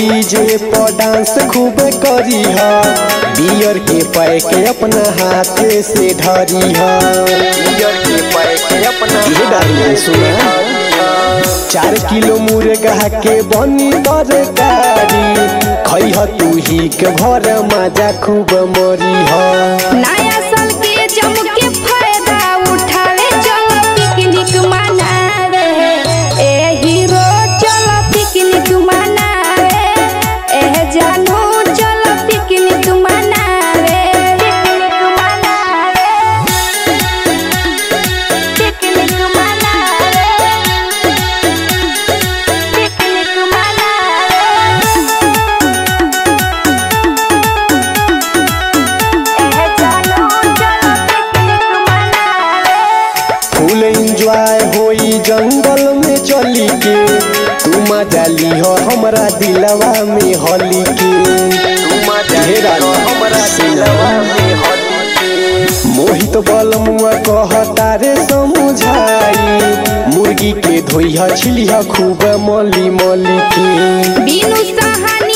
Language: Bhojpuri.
डीजे पर डांस खूब करी है, बियर के पैक अपना हाथ से धरी है, बियर के पैक अपना डाली सुना। 4 किलो मुर्गा के बनी तरकारी खैह तू ही के घर मजा खूब मरी है। नया साल के जम के फायदा उठावे चलो पिकनिक मनावे, ए हीरो चलो पिकनिक मनावे, ए जानू चलो पिकनिक मनावे, पिकनिक मनावे, पिकनिक मनावे, पिकनिक मनावे। फुल एंजॉय होई जंगल में चली के, तू मजा ली हो हमरा दिलवा में होली के, तू मजा ली हो हमरा दिलवा में होली के। मोहित बलमुआ कहता रे समझाई, मुर्गी के धोइहा छिलिहा खूब मली मली के। बिनु सहानी